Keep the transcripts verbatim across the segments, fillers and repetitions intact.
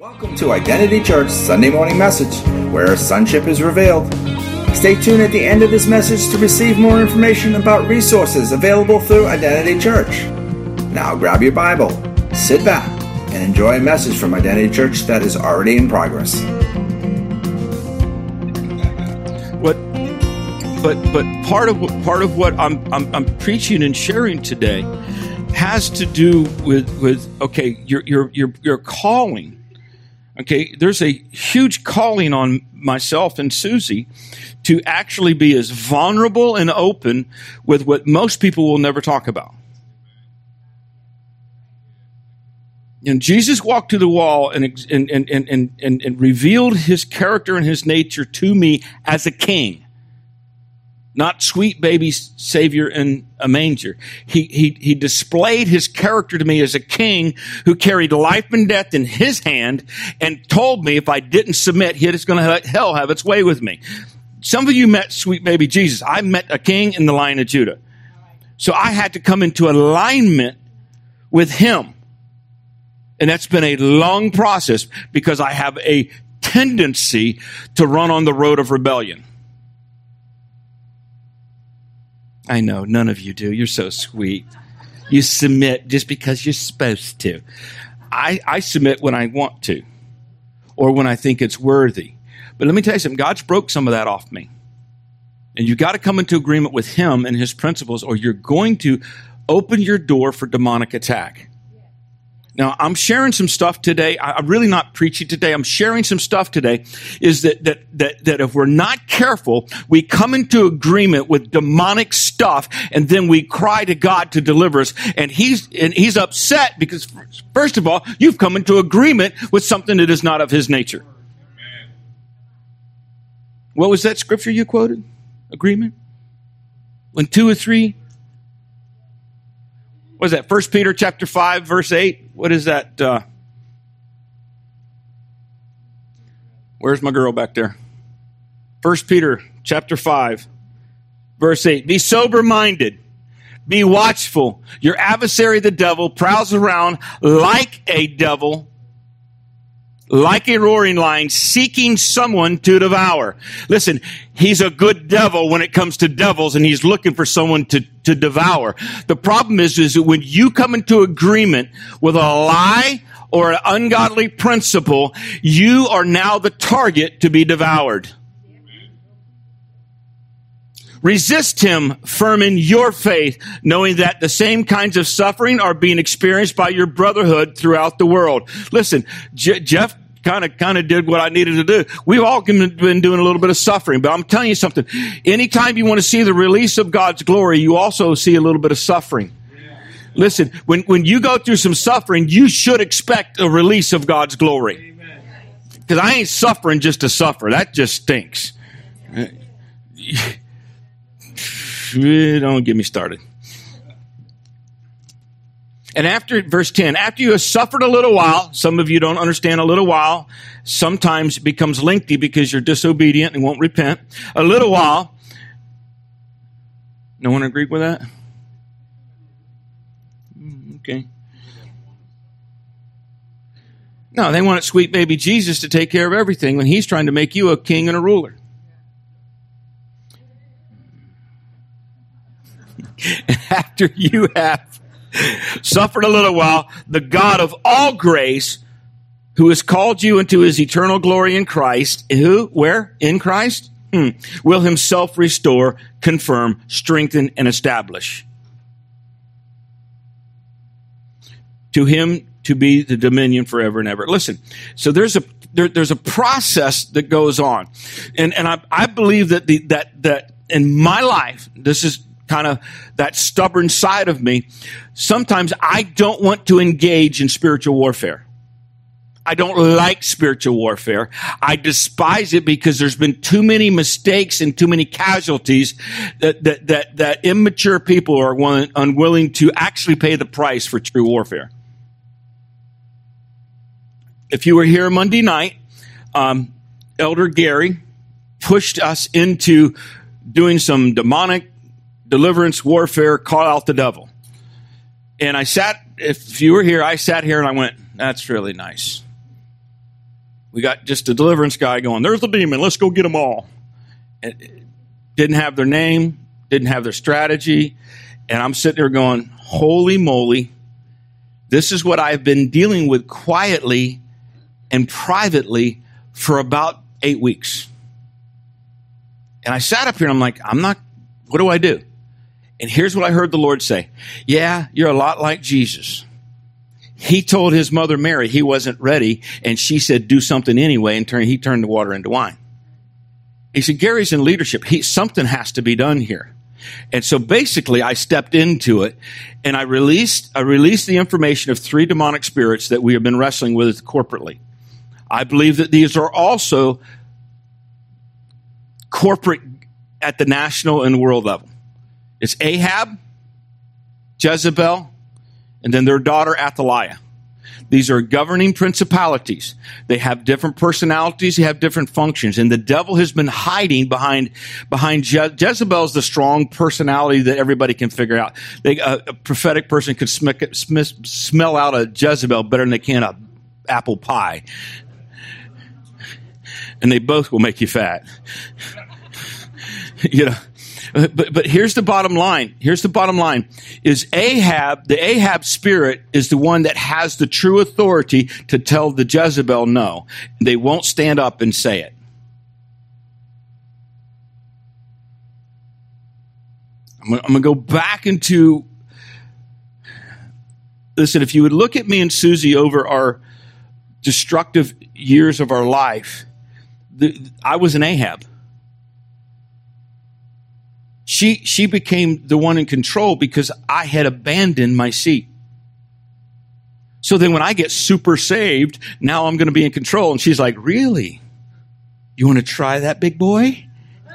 Welcome to Identity Church Sunday Morning Message, where sonship is revealed. Stay tuned at the end of this message to receive more information about resources available through Identity Church. Now grab your Bible, sit back, and enjoy a message from Identity Church that is already in progress. What, but but part of part of what I'm I'm, I'm preaching and sharing today has to do with with okay, your your your your calling. Okay, there's a huge calling on myself and Susie to actually be as vulnerable and open with what most people will never talk about. And Jesus walked to the wall and, and, and, and, and, and revealed his character and his nature to me as a king. Not sweet baby Savior in a manger. He, he, he displayed his character to me as a king who carried life and death in his hand and told me if I didn't submit, he was going to let hell have its way with me. Some of you met sweet baby Jesus. I met a king in the Lion of Judah. So I had to come into alignment with him. And that's been a long process because I have a tendency to run on the road of rebellion. I know, none of you do. You're so sweet. You submit just because you're supposed to. I, I submit when I want to or when I think it's worthy. But let me tell you something. God's broke some of that off me. And you got to come into agreement with him and his principles or you're going to open your door for demonic attack. Now, I'm sharing some stuff today. I'm really not preaching today. I'm sharing some stuff today is that, that, that, that if we're not careful, we come into agreement with demonic stuff and then we cry to God to deliver us. And he's, and he's upset because first of all, you've come into agreement with something that is not of his nature. What was that scripture you quoted? Agreement? When two or three What is that? First Peter chapter five, verse eight. What is that? Uh, where's my girl back there? First Peter chapter five, verse eight. Be sober-minded. Be watchful. Your adversary, the devil, prowls around like a devil, like a roaring lion, seeking someone to devour. Listen, he's a good devil when it comes to devils, and he's looking for someone to, to devour. The problem is, is that when you come into agreement with a lie or an ungodly principle, you are now the target to be devoured. Resist him, firm in your faith, knowing that the same kinds of suffering are being experienced by your brotherhood throughout the world. Listen, Je- Jeff kind of kind of did what I needed to do. We've all been doing a little bit of suffering, but I'm telling you something. Anytime you want to see the release of God's glory, you also see a little bit of suffering. Yeah. Listen, when, when you go through some suffering, you should expect a release of God's glory. Because I ain't suffering just to suffer. That just stinks. Don't get me started. And after, verse ten, after you have suffered a little while, some of you don't understand a little while, sometimes it becomes lengthy because you're disobedient and won't repent. A little while. No one agreed with that? Okay. No, they wanted sweet baby Jesus to take care of everything when he's trying to make you a king and a ruler. And after you have suffered a little while, the God of all grace, who has called you into his eternal glory in Christ, who, where? In Christ? Hmm. Will himself restore, confirm, strengthen, and establish. To him to be the dominion forever and ever. Listen, so there's a there, there's a process that goes on. And and I, I believe that the that that in my life, this is kind of that stubborn side of me. Sometimes I don't want to engage in spiritual warfare. I don't like spiritual warfare. I despise it because there's been too many mistakes and too many casualties that that that, that immature people are one, unwilling to actually pay the price for true warfare. If you were here Monday night, um, Elder Gary pushed us into doing some demonic deliverance, warfare, call out the devil. And I sat, if you were here, I sat here and I went, that's really nice. We got just a deliverance guy going, there's the demon, let's go get them all. And didn't have their name, didn't have their strategy. And I'm sitting there going, holy moly, this is what I've been dealing with quietly and privately for about eight weeks. And I sat up here and I'm like, I'm not, what do I do? And here's what I heard the Lord say. Yeah, you're a lot like Jesus. He told his mother Mary he wasn't ready, and she said, do something anyway, and turn, he turned the water into wine. He said, Gary's in leadership. He, something has to be done here. And so basically I stepped into it, and I released, I released the information of three demonic spirits that we have been wrestling with corporately. I believe that these are also corporate at the national and world level. It's Ahab, Jezebel, and then their daughter Athaliah. These are governing principalities. They have different personalities. They have different functions. And the devil has been hiding behind, behind Je- Jezebel is the strong personality that everybody can figure out. They, uh, a prophetic person could sm- sm- smell out a Jezebel better than they can a apple pie. And they both will make you fat. You know. But, but here's the bottom line. Here's the bottom line is Ahab, the Ahab spirit is the one that has the true authority to tell the Jezebel no. They won't stand up and say it. I'm going, I'm going to go back into, listen, if you would look at me and Susie over our destructive years of our life, the, I was an Ahab. She she became the one in control because I had abandoned my seat. So then when I get super saved, now I'm going to be in control. And she's like, really? You want to try that, big boy?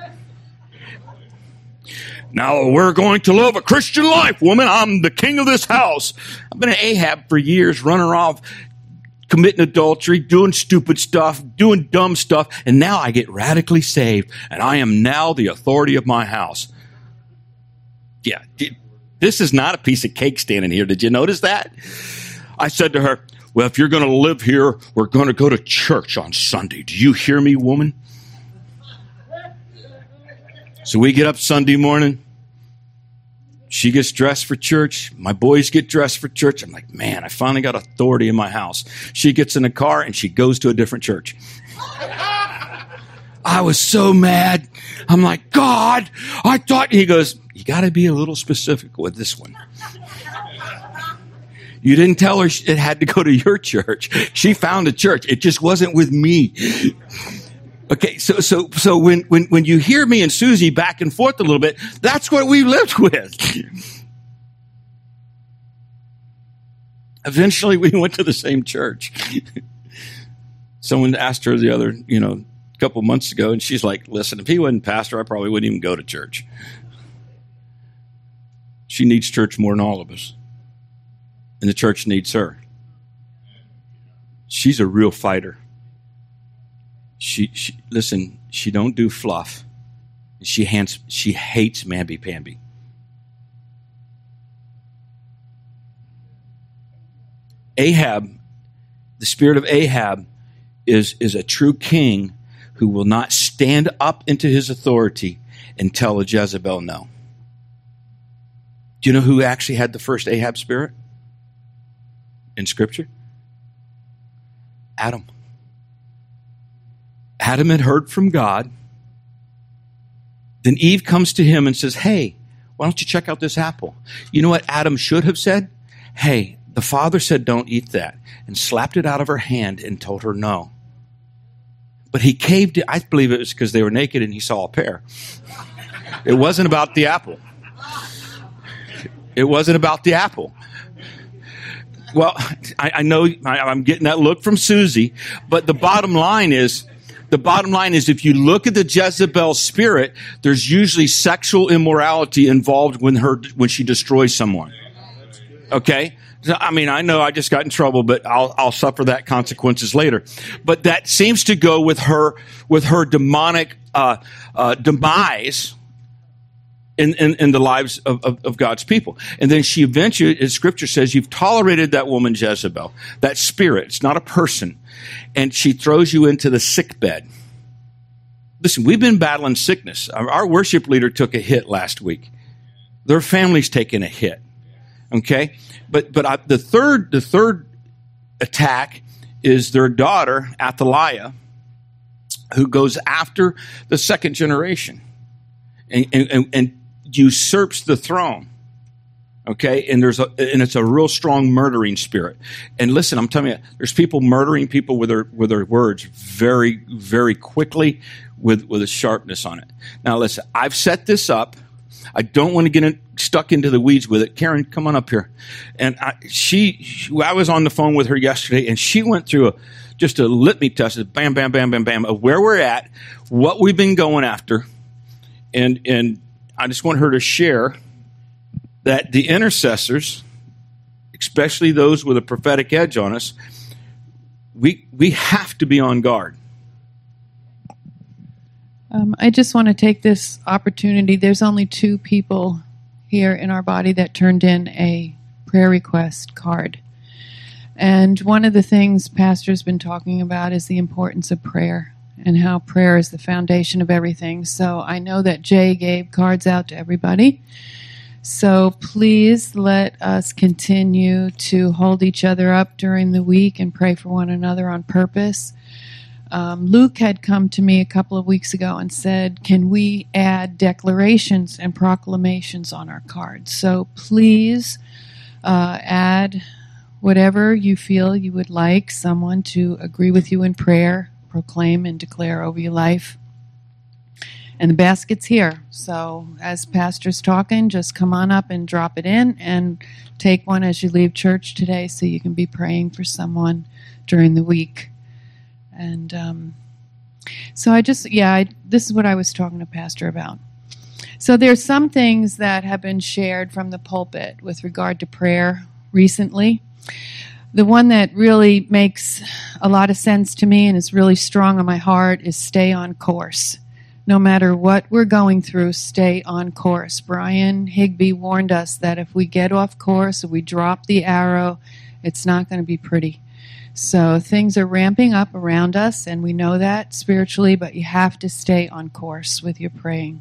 Now we're going to live a Christian life, woman. I'm the king of this house. I've been an Ahab for years, running off, committing adultery, doing stupid stuff, doing dumb stuff. And now I get radically saved. And I am now the authority of my house. Yeah, this is not a piece of cake standing here. Did you notice that? I said to her, well, if you're going to live here, we're going to go to church on Sunday. Do you hear me, woman? So we get up Sunday morning. She gets dressed for church. My boys get dressed for church. I'm like, man, I finally got authority in my house. She gets in the car and she goes to a different church. I was so mad. I'm like, God, I thought, he goes, you got to be a little specific with this one. You didn't tell her it had to go to your church. She found a church. It just wasn't with me. Okay, so so so when when when you hear me and Susie back and forth a little bit, that's what we lived with. Eventually, we went to the same church. Someone asked her the other, you know, a couple months ago, and she's like, listen, if he wasn't pastor, I probably wouldn't even go to church. She needs church more than all of us. And the church needs her. She's a real fighter. She, she listen, she don't do fluff. She hands, she hates mamby-pamby. Ahab, the spirit of Ahab is, is a true king who will not stand up into his authority and tell a Jezebel no. Do you know who actually had the first Ahab spirit in Scripture? Adam. Adam had heard from God. Then Eve comes to him and says, hey, why don't you check out this apple? You know what Adam should have said? Hey, the Father said don't eat that, and slapped it out of her hand and told her no. But he caved it. I believe it was because they were naked and he saw a pear. It wasn't about the apple. It wasn't about the apple. Well, I, I know I, I'm getting that look from Susie, but the bottom line is, the bottom line is if you look at the Jezebel spirit, there's usually sexual immorality involved when her when she destroys someone. Okay? I mean, I know I just got in trouble, but I'll I'll suffer that consequences later. But that seems to go with her with her demonic uh, uh, demise. in, in, in the lives of, of, of God's people. And then she eventually, as Scripture says, you've tolerated that woman Jezebel, that spirit. It's not a person. And she throws you into the sick bed. Listen, we've been battling sickness. Our, our worship leader took a hit last week. Their family's taken a hit. Okay? But but I, the third the third attack is their daughter, Athaliah, who goes after the second generation and, and, and usurps the throne. Okay, and there's a, and it's a real strong murdering spirit. And listen, I'm telling you, there's people murdering people with their with their words very, very quickly with with a sharpness on it. Now, listen, I've set this up. I don't want to get in, stuck into the weeds with it. Karen, come on up here. And I, she, she, I was on the phone with her yesterday, and she went through a just a litany test, bam, bam, bam, bam, bam, of where we're at, what we've been going after, and and I just want her to share that the intercessors, especially those with a prophetic edge on us, we we have to be on guard. Um, I just want to take this opportunity. There's only two people here in our body that turned in a prayer request card. And one of the things Pastor's been talking about is the importance of prayer and how prayer is the foundation of everything. So I know that Jay gave cards out to everybody. So please let us continue to hold each other up during the week and pray for one another on purpose. Um, Luke had come to me a couple of weeks ago and said, can we add declarations and proclamations on our cards? So please uh, add whatever you feel you would like someone to agree with you in prayer, proclaim and declare over your life. And the basket's here. So as Pastor's talking, just come on up and drop it in and take one as you leave church today so you can be praying for someone during the week. And um, so I just, yeah, I, this is what I was talking to Pastor about. So there's some things that have been shared from the pulpit with regard to prayer recently. The one that really makes a lot of sense to me and is really strong on my heart is stay on course. No matter what we're going through, stay on course. Brian Higby warned us that if we get off course, if we drop the arrow, it's not going to be pretty. So things are ramping up around us, and we know that spiritually, but you have to stay on course with your praying.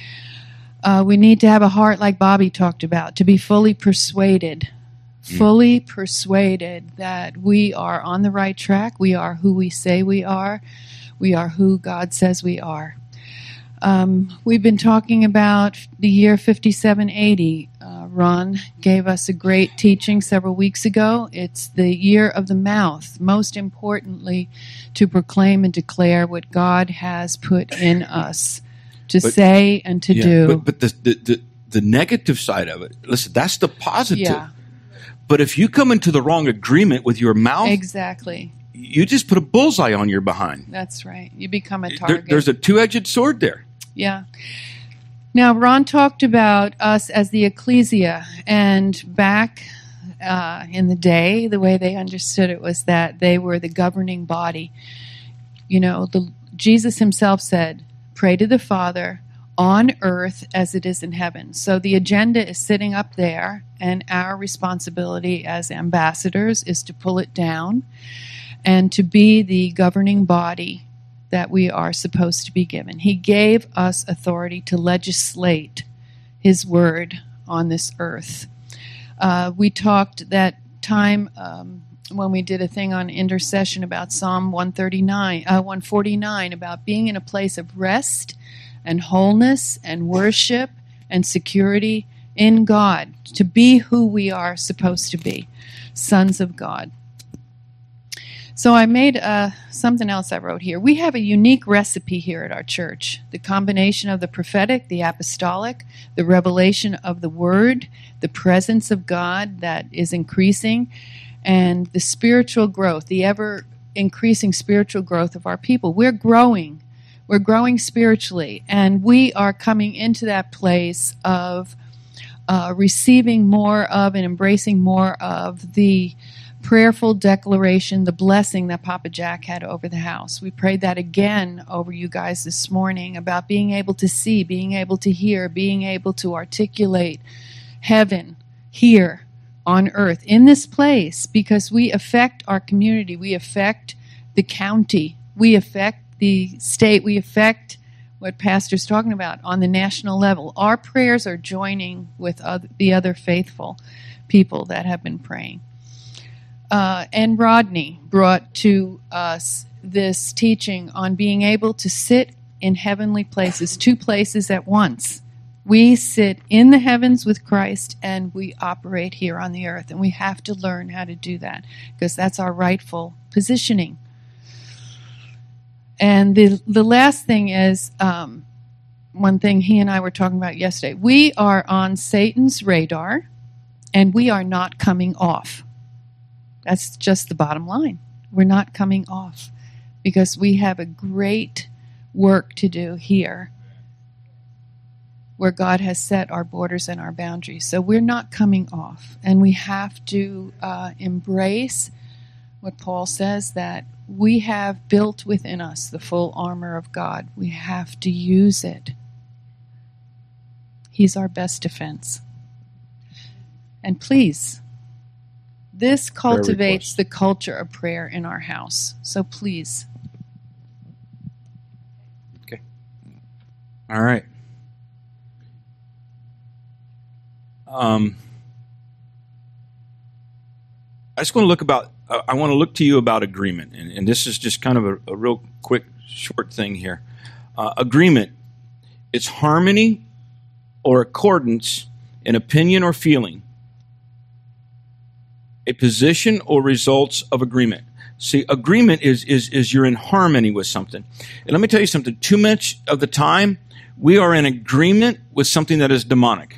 Uh, we need to have a heart like Bobby talked about, to be fully persuaded, mm. fully persuaded that we are on the right track. We are who we say we are. We are who God says we are. Um, we've been talking about the year fifty-seven eighty. Uh, Ron gave us a great teaching several weeks ago. It's the year of the mouth, most importantly, to proclaim and declare what God has put in us to but, say and to yeah, do. But, but the, the, the, the negative side of it, listen, that's the positive. Yeah. But if you come into the wrong agreement with your mouth, exactly, you just put a bullseye on your behind. That's right. You become a target. There, there's a two-edged sword there. Yeah. Now, Ron talked about us as the ecclesia, and back uh, in the day, the way they understood it was that they were the governing body. You know, the, Jesus himself said, pray to the Father on earth as it is in heaven. So the agenda is sitting up there, and our responsibility as ambassadors is to pull it down and to be the governing body that we are supposed to be given. He gave us authority to legislate his word on this earth. Uh, we talked that time um, when we did a thing on intercession about Psalm one thirty-nine, uh, one forty-nine, about being in a place of rest and wholeness and worship and security in God, to be who we are supposed to be, sons of God. So I made uh, something else I wrote here. We have a unique recipe here at our church. The combination of the prophetic, the apostolic, the revelation of the word, the presence of God that is increasing, and the spiritual growth, the ever-increasing spiritual growth of our people. We're growing. We're growing spiritually, and we are coming into that place of uh, receiving more of and embracing more of the prayerful declaration, the blessing that Papa Jack had over the house. We prayed that again over you guys this morning about being able to see, being able to hear, being able to articulate heaven here on earth, in this place, because we affect our community, we affect the county, we affect the state, we affect what Pastor's talking about on the national level. Our prayers are joining with other, the other faithful people that have been praying. Uh, and Rodney brought to us this teaching on being able to sit in heavenly places, two places at once. We sit in the heavens with Christ, and we operate here on the earth. And we have to learn how to do that, because that's our rightful positioning. And the the last thing is, um, one thing he and I were talking about yesterday. We are on Satan's radar, and we are not coming off. That's just the bottom line. We're not coming off, because we have a great work to do here, where God has set our borders and our boundaries. So we're not coming off. And we have to uh, embrace what Paul says, that we have built within us the full armor of God. We have to use it. He's our best defense. And please, this cultivates the culture of prayer in our house. So please. Okay. All right. Um, I just want to look about. Uh, I want to look to you about agreement, and, and this is just kind of a, a real quick, short thing here. Uh, agreement. It's harmony or accordance in opinion or feeling, a position or results of agreement. See, agreement is is is you're in harmony with something. And let me tell you something. Too much of the time, we are in agreement with something that is demonic.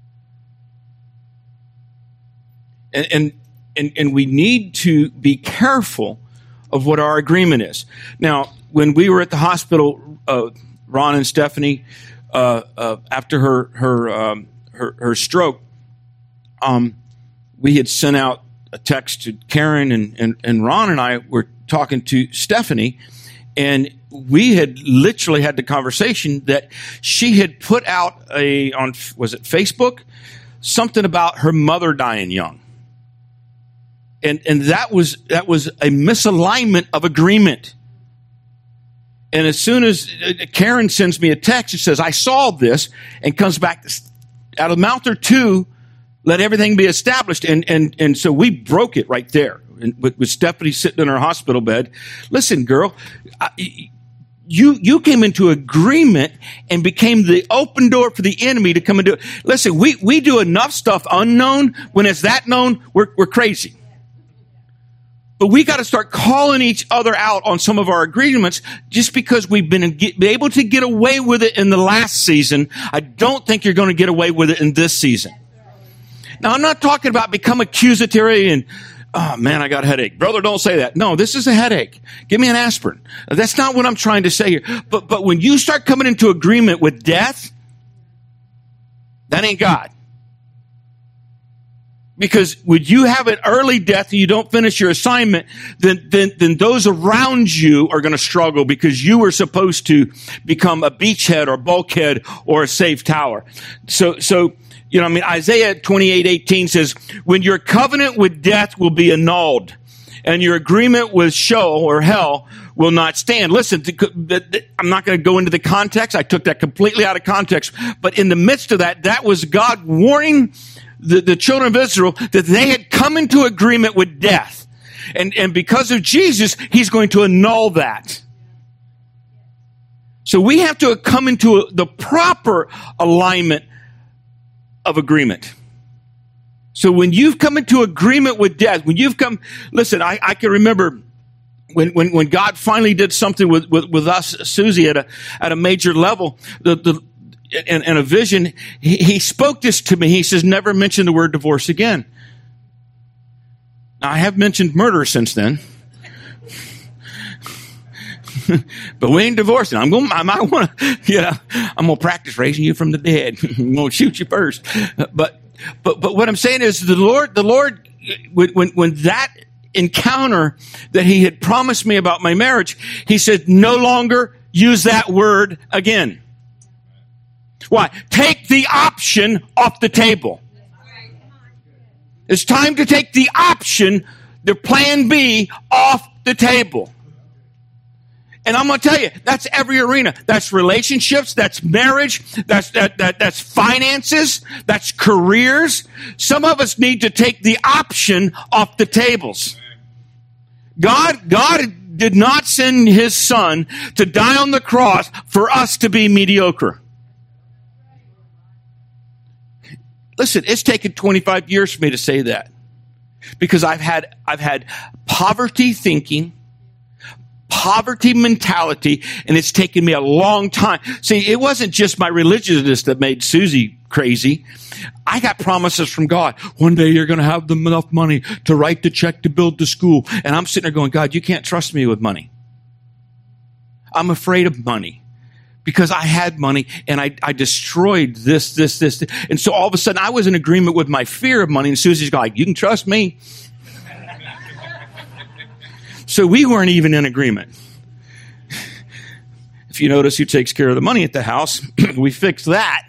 And, and and and we need to be careful of what our agreement is. Now, when we were at the hospital, uh, Ron and Stephanie, uh, uh, after her her, um, her her stroke, um, we had sent out a text to Karen, and, and and Ron and I were talking to Stephanie, and we had literally had the conversation that she had put out a on was it Facebook something about her mother dying young. And and that was that was a misalignment of agreement. And as soon as Karen sends me a text, it says, I saw this, and comes back out of mouth or two, let everything be established. And and and so we broke it right there. And with, with Stephanie sitting in her hospital bed. Listen, girl, I, you you came into agreement and became the open door for the enemy to come and do it. Listen, we, we do enough stuff unknown. When it's that known, we're we're crazy. But we got to start calling each other out on some of our agreements. Just because we've been able to get away with it in the last season, I don't think you're going to get away with it in this season. Now, I'm not talking about become accusatory and, oh man, I got a headache. Brother, don't say that. No, this is a headache. Give me an aspirin. That's not what I'm trying to say here. But, but when you start coming into agreement with death, that ain't God. Because when you have an early death and you don't finish your assignment, then, then, then those around you are going to struggle, because you were supposed to become a beachhead or bulkhead or a safe tower. So, so, you know, I mean, Isaiah twenty-eight eighteen says, when your covenant with death will be annulled and your agreement with Sheol or hell will not stand. Listen, I'm not going to go into the context. I took that completely out of context. But in the midst of that, that was God warning The, the children of Israel that they had come into agreement with death. And, and because of Jesus, he's going to annul that. So we have to come into a, the proper alignment of agreement. So when you've come into agreement with death, when you've come, listen, I, I can remember when, when, when God finally did something with, with, with us, Susie, at a, at a major level, the, the, In, in a vision, he, he spoke this to me. He says, never mention the word divorce again. Now, I have mentioned murder since then. But we ain't divorcing. I'm going, I might want to, yeah, I'm going to practice raising you from the dead. I'm going to shoot you first. But, but, but what I'm saying is the Lord, the Lord, when, when, when that encounter that he had promised me about my marriage, he said, no longer use that word again. Why? Take the option off the table. It's time to take the option, the plan B, off the table. And I'm going to tell you, that's every arena. That's relationships, that's marriage, that's that, that that's finances, that's careers. Some of us need to take the option off the tables. God, God did not send his son to die on the cross for us to be mediocre. Listen, it's taken twenty-five years for me to say that. Because I've had I've had poverty thinking, poverty mentality, and it's taken me a long time. See, it wasn't just my religiousness that made Susie crazy. I got promises from God. One day you're going to have enough money to write the check to build the school. And I'm sitting there going, God, you can't trust me with money. I'm afraid of money. Because I had money and I, I destroyed this, this, this. And so all of a sudden I was in agreement with my fear of money. And Susie's like, you can trust me. So we weren't even in agreement. If you notice who takes care of the money at the house, we fixed that.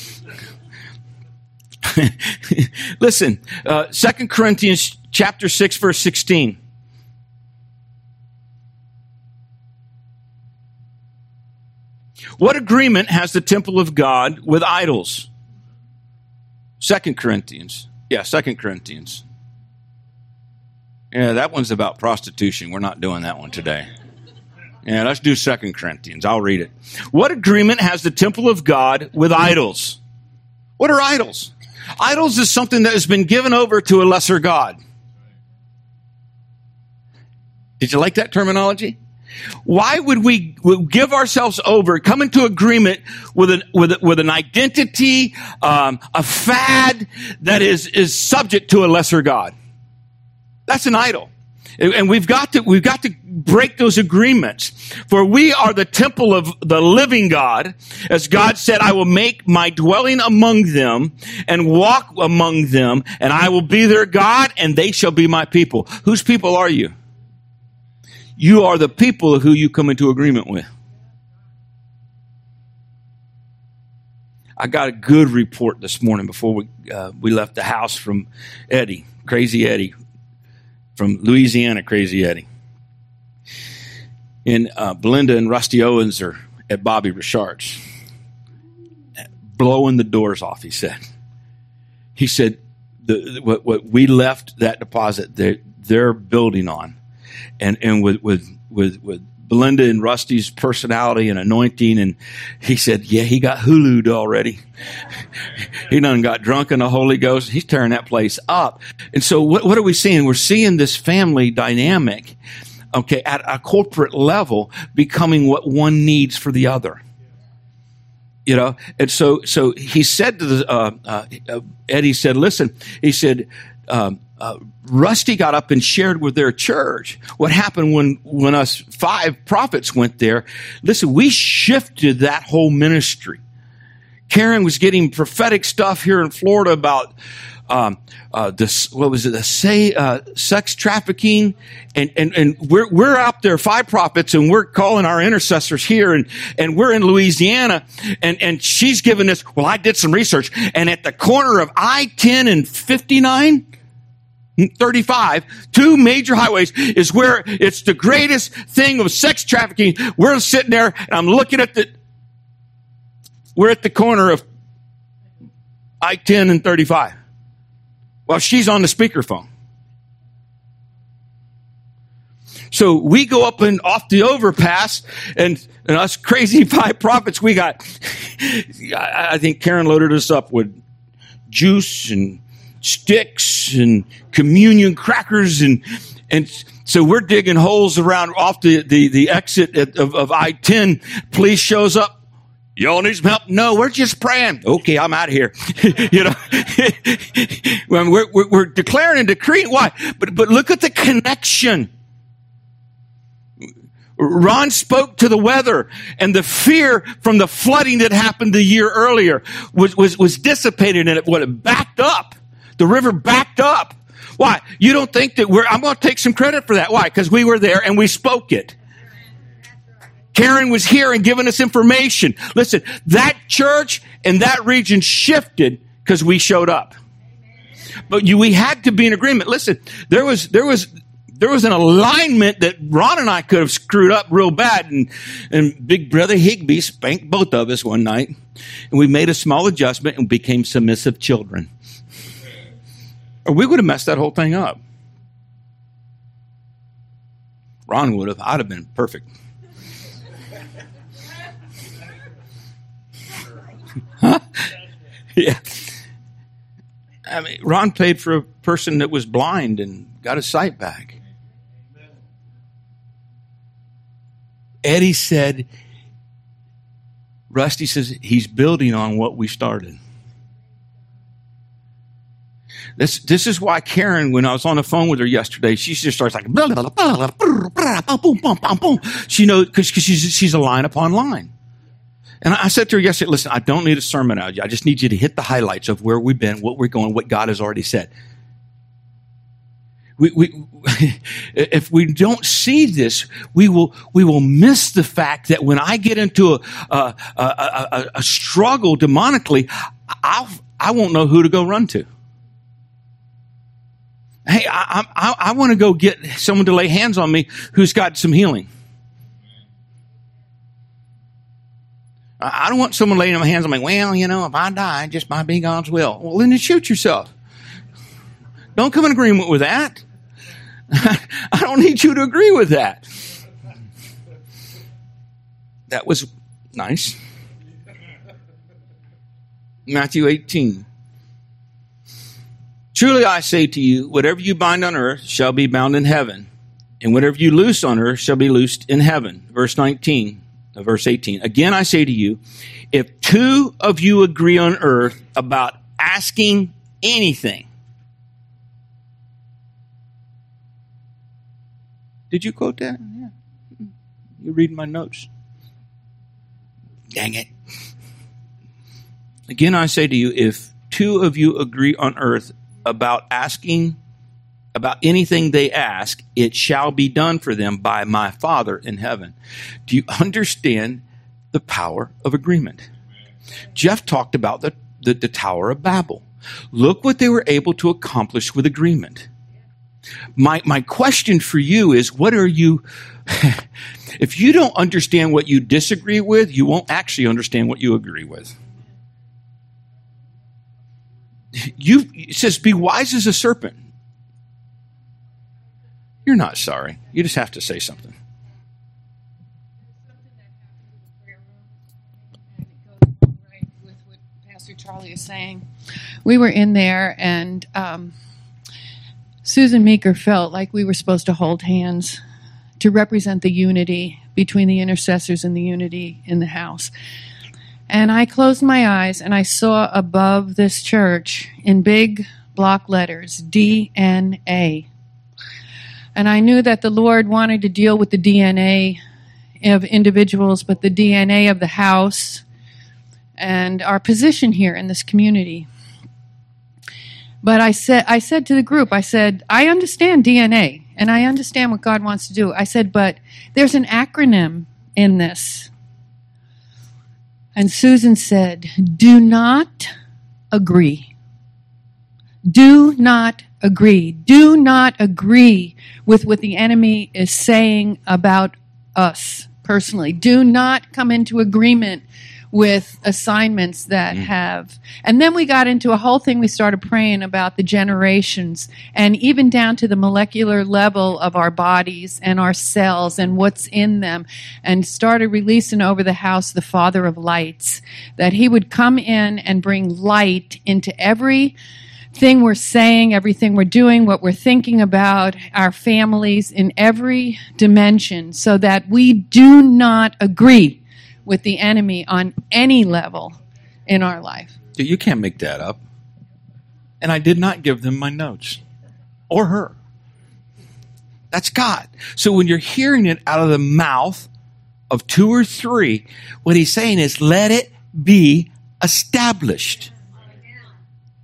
Listen, uh, Second Corinthians chapter six, verse sixteen. What agreement has the temple of God with idols? Second Corinthians. Yeah, Second Corinthians. Yeah, that one's about prostitution. We're not doing that one today. Yeah, let's do Second Corinthians. I'll read it. What agreement has the temple of God with idols? What are idols? Idols is something that has been given over to a lesser God. Did you like that terminology? Why would we give ourselves over, come into agreement with an with a, with an identity, um, a fad that is is subject to a lesser God? That's an idol, and we've got to we've got to break those agreements. For we are the temple of the living God, as God said, "I will make my dwelling among them and walk among them, and I will be their God, and they shall be my people." Whose people are you? You are the people who you come into agreement with. I got a good report this morning before we uh, we left the house from Eddie, Crazy Eddie, from Louisiana, Crazy Eddie. And uh, Belinda and Rusty Owens are at Bobby Richard's, blowing the doors off, he said. He said, the, what, what we left that deposit, they're, they're building on. And and with, with with with Belinda and Rusty's personality and anointing, and he said, yeah, he got Hulu'd already. He done got drunk in the Holy Ghost. He's tearing that place up. And so what, what are we seeing? We're seeing this family dynamic, okay, at a corporate level becoming what one needs for the other. You know, and so so he said to the, uh, uh, Eddie said, listen, he said, um, Uh, Rusty got up and shared with their church what happened when, when us five prophets went there. Listen, we shifted that whole ministry. Karen was getting prophetic stuff here in Florida about um, uh, this. What was it? The say uh, sex trafficking, and and and we're we're out there, five prophets, and we're calling our intercessors here, and and we're in Louisiana, and and she's giving us. Well, I did some research, and at the corner of I ten and fifty-nine. thirty-five, two major highways, is where it's the greatest thing of sex trafficking. We're sitting there, and I'm looking at the, we're at the corner of I ten and thirty-five. Well, she's on the speakerphone. So we go up and off the overpass, and, and us crazy five prophets, we got, I think Karen loaded us up with juice and sticks and communion crackers, and and so we're digging holes around off the the, the exit of, of I ten. Police shows up. Y'all need some help? No, we're just praying. Okay, I'm out of here. You know, when we're, we're we're declaring and decreeing. Why? But but look at the connection. Ron spoke to the weather, and the fear from the flooding that happened the year earlier was was was dissipated, and it what it backed up. The river backed up Why? You don't think that we're, I'm going to take some credit for that. Why? Because we were there and we spoke it. Karen was here and giving us information. Listen, that church and that region shifted because we showed up. But you, we had to be in agreement. Listen, there was, there was, there was an alignment that Ron and I could have screwed up real bad. And, and Big Brother Higby spanked both of us one night. And we made a small adjustment and became submissive children. Or we would have messed that whole thing up. Ron would have. I'd have been perfect. Huh? Yeah. I mean, Ron paid for a person that was blind and got his sight back. Eddie said, Rusty says, he's building on what we started. This this is why Karen, when I was on the phone with her yesterday, she just starts like, blah, blah, blah, blah, boom, boom, boom, boom. She knows, because she's, she's a line upon line. And I said to her yesterday, listen, I don't need a sermon out of you. I just need you to hit the highlights of where we've been, what we're going, what God has already said. We, we, if we don't see this, we will, we will miss the fact that when I get into a, a, a, a, a struggle demonically, I'll, I won't know who to go run to. Hey, I, I, I want to go get someone to lay hands on me who's got some healing. I don't want someone laying my hands on me. Well, you know, if I die, it just might be God's will. Well, then just shoot yourself. Don't come in agreement with that. I don't need you to agree with that. That was nice. Matthew eighteen. Truly I say to you, whatever you bind on earth shall be bound in heaven, and whatever you loose on earth shall be loosed in heaven. Verse nineteen. Verse eighteen. Again, I say to you, if two of you agree on earth about asking anything. Did you quote that? Yeah. You're reading my notes. Dang it. Again, I say to you, if two of you agree on earth about asking about anything they ask, it shall be done for them by my Father in heaven. Do you understand the power of agreement? Jeff talked about the, the, the Tower of Babel. Look what they were able to accomplish with agreement. My, my question for you is, what are you, if you don't understand what you disagree with, you won't actually understand what you agree with. You, it says, be wise as a serpent. You're not sorry. You just have to say something. Right with what Pastor Charlie is saying. We were in there, and um, Susan Meeker felt like we were supposed to hold hands to represent the unity between the intercessors and the unity in the house. And I closed my eyes, and I saw above this church in big block letters, D N A. And I knew that the Lord wanted to deal with the D N A of individuals, but the D N A of the house and our position here in this community. But I said, I said to the group, I said, I understand D N A, and I understand what God wants to do. I said, but there's an acronym in this. And Susan said, do not agree. Do not agree. Do not agree with what the enemy is saying about us personally. Do not come into agreement with assignments that mm. have. And then we got into a whole thing. We started praying about the generations and even down to the molecular level of our bodies and our cells and what's in them, and started releasing over the house the Father of Lights, that he would come in and bring light into every thing we're saying, everything we're doing, what we're thinking about, our families in every dimension, so that we do not agree with the enemy on any level in our life. You can't make that up. And I did not give them my notes. Or her. That's God. So when you're hearing it out of the mouth of two or three, what he's saying is, let it be established.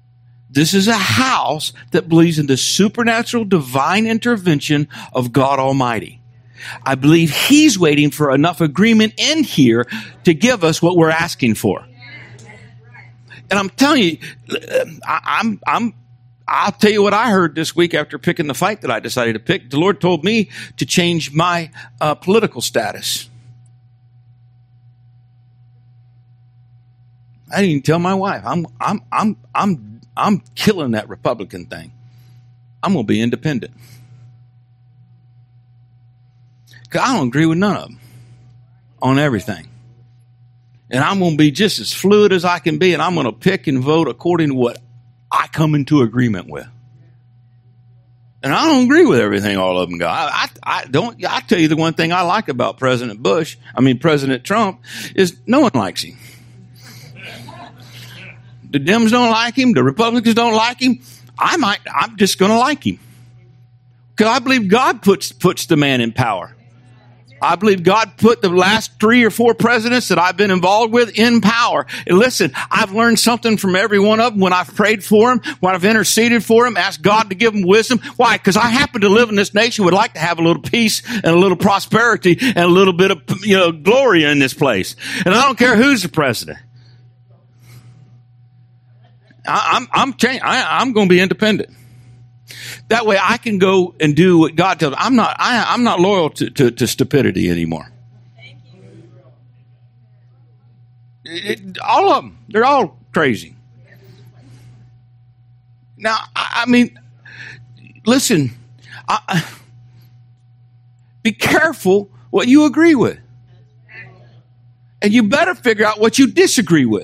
This is a house that believes in the supernatural divine intervention of God Almighty. I believe He's waiting for enough agreement in here to give us what we're asking for. And I'm telling you, I, I'm, I'm, I'll tell you what I heard this week after picking the fight that I decided to pick. The Lord told me to change my uh, political status. I didn't even tell my wife. I'm, I'm, I'm, I'm, I'm killing that Republican thing. I'm going to be independent. Because I don't agree with none of them on everything. And I'm going to be just as fluid as I can be, and I'm going to pick and vote according to what I come into agreement with. And I don't agree with everything all of them got. I, I, I don't. I tell you the one thing I like about President Bush, I mean President Trump, is no one likes him. The Dems don't like him. The Republicans don't like him. I might. I'm just going to like him because I believe God puts puts the man in power. I believe God put the last three or four presidents that I've been involved with in power. And listen, I've learned something from every one of them when I've prayed for them, when I've interceded for them, asked God to give them wisdom. Why? Because I happen to live in this nation, would like to have a little peace and a little prosperity and a little bit of, you know, glory in this place. And I don't care who's the president. I, I'm I'm changing. I, I'm going to be independent. That way I can go and do what God tells me. I'm not, I, I'm not loyal to, to, to stupidity anymore. It, it, all of them. They're all crazy. Now, I, I mean, listen, I, be careful what you agree with. And you better figure out what you disagree with.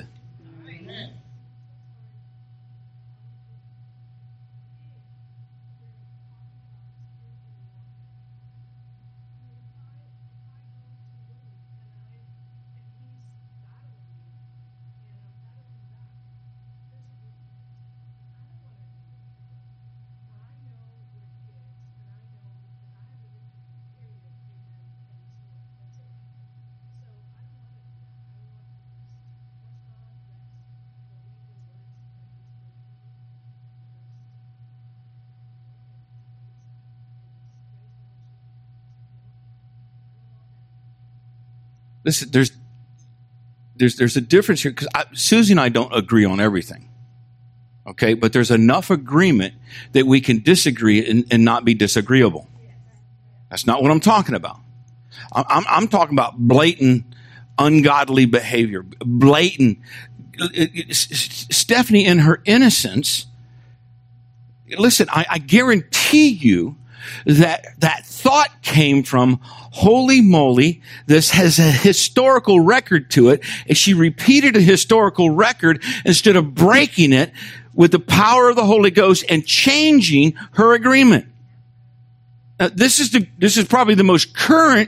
Listen, there's there's there's a difference here because Susie and I don't agree on everything. Okay, but there's enough agreement that we can disagree and, and not be disagreeable. That's not what I'm talking about. I'm, I'm talking about blatant, ungodly behavior. Blatant. Stephanie, in her innocence, listen, I, I guarantee you that that thought came from, holy moly, this has a historical record to it. And she repeated a historical record instead of breaking it with the power of the Holy Ghost and changing her agreement. Now, this is the, this is probably the most current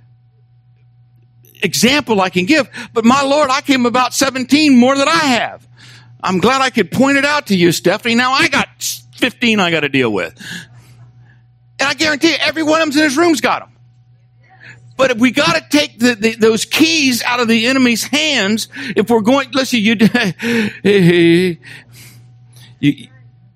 example I can give. But my Lord, I came about seventeen more than I have. I'm glad I could point it out to you, Stephanie. Now I got fifteen I got to deal with. And I guarantee you, every one of them in this room's got them. But if we got to take the, the, those keys out of the enemy's hands, if we're going, listen, you, you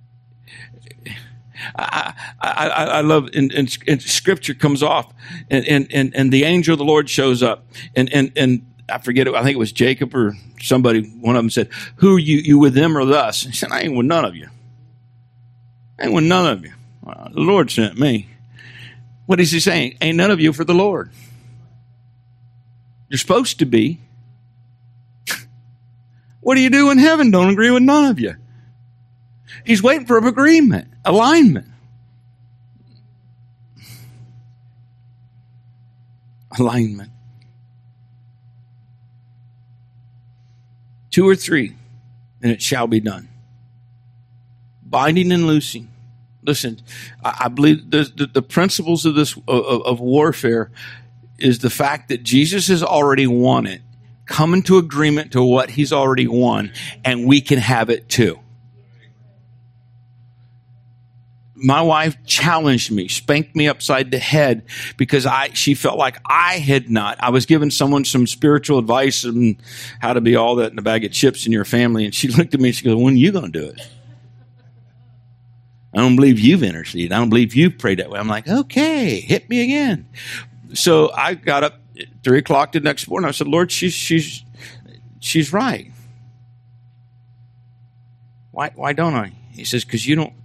I, I, I love, and, and, and Scripture comes off, and, and, and, and the angel of the Lord shows up, and, and, and I forget it, I think it was Jacob or somebody, one of them said, who are you, you with them or with us? He said, I ain't with none of you. I ain't with none of you. Well, the Lord sent me. What is he saying? Ain't none of you for the Lord. You're supposed to be. What do you do in heaven? Don't agree with none of you. He's waiting for agreement, alignment. Alignment. Two or three, and it shall be done. Binding and loosing. Listen, I believe the, the, the principles of this of, of warfare is the fact that Jesus has already won it. Come into agreement to what he's already won, and we can have it too. My wife challenged me, spanked me upside the head because I she felt like I had not. I was giving someone some spiritual advice on how to be all that in a bag of chips in your family, and she looked at me and she goes, "When are you going to do it?" I don't believe you've interceded. I don't believe you've prayed that way. I'm like, okay, hit me again. So I got up at three o'clock the next morning. I said, Lord, she's she's she's right. Why why don't I? He says, because you don't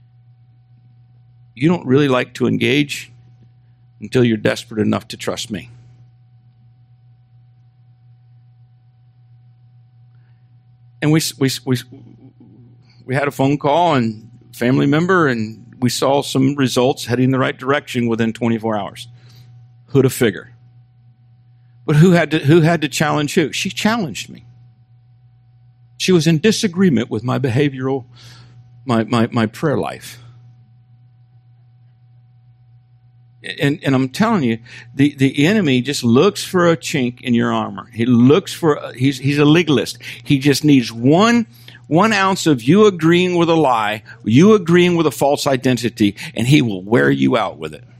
you don't really like to engage until you're desperate enough to trust me. And we we we we had a phone call and family member, and we saw some results heading in the right direction within twenty-four hours. Who'd have figured? But who had to who had to challenge who? She challenged me. She was in disagreement with my behavioral, my my, my prayer life. And, and I'm telling you, the, the enemy just looks for a chink in your armor. He looks for, a, he's, he's a legalist. He just needs one, one ounce of you agreeing with a lie, you agreeing with a false identity, and he will wear you out with it.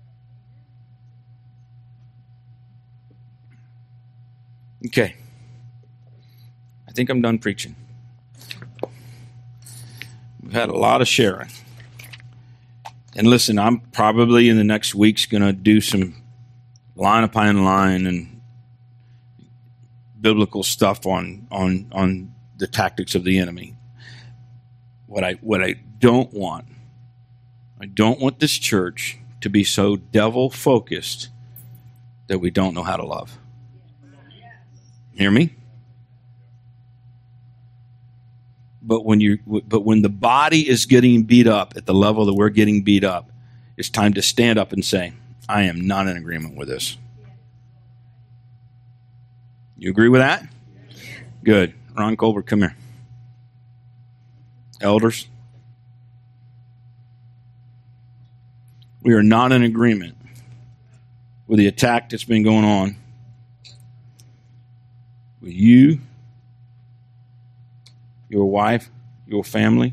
Okay. I think I'm done preaching. We've had a lot of sharing. And listen, I'm probably in the next weeks going to do some line upon line and biblical stuff on on on the tactics of the enemy. What I what I don't want, I don't want this church to be so devil focused that we don't know how to love. Hear me? But when you, but when the body is getting beat up at the level that we're getting beat up, it's time to stand up and say, I am not in agreement with this. You agree with that? Good. Ron Colbert, come here. Elders, we are not in agreement with the attack that's been going on with you, your wife, your family.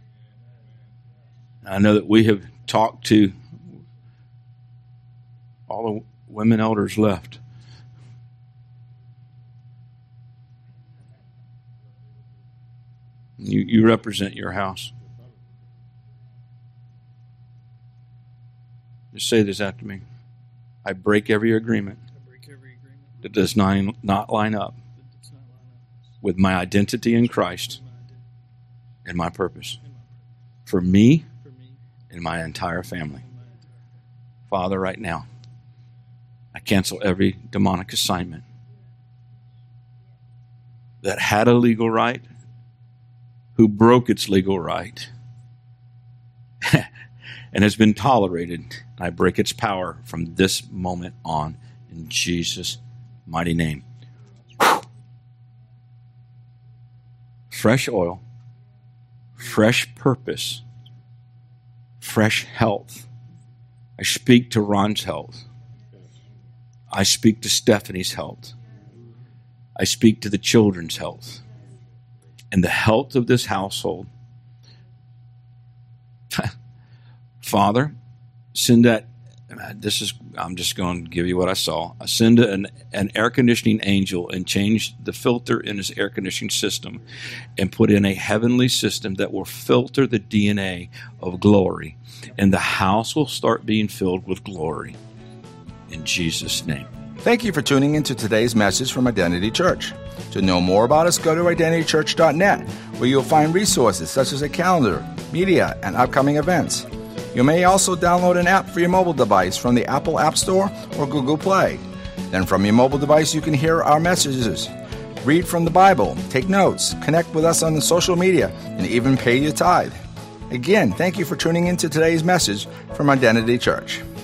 I know that we have talked to all the women elders left. You, you represent your house. Just say this after me. I break every agreement, I break every agreement that does not, not line up with my identity in Christ and my purpose for me and my entire family. Father, right now, I cancel every demonic assignment that had a legal right, who broke its legal right, and has been tolerated. I break its power from this moment on in Jesus' mighty name. Fresh oil, fresh purpose, fresh health. I speak to Ron's health. I speak to Stephanie's health. I speak to the children's health and the health of this household. Father, send that. This is, I'm just going to give you what I saw. I send an, an air conditioning angel and change the filter in his air conditioning system and put in a heavenly system that will filter the D N A of glory. And the house will start being filled with glory. In Jesus' name. Thank you for tuning into today's message from Identity Church. To know more about us, go to identity church dot net, where you'll find resources such as a calendar, media, and upcoming events. You may also download an app for your mobile device from the Apple App Store or Google Play. Then from your mobile device, you can hear our messages, read from the Bible, take notes, connect with us on the social media, and even pay your tithe. Again, thank you for tuning into today's message from Identity Church.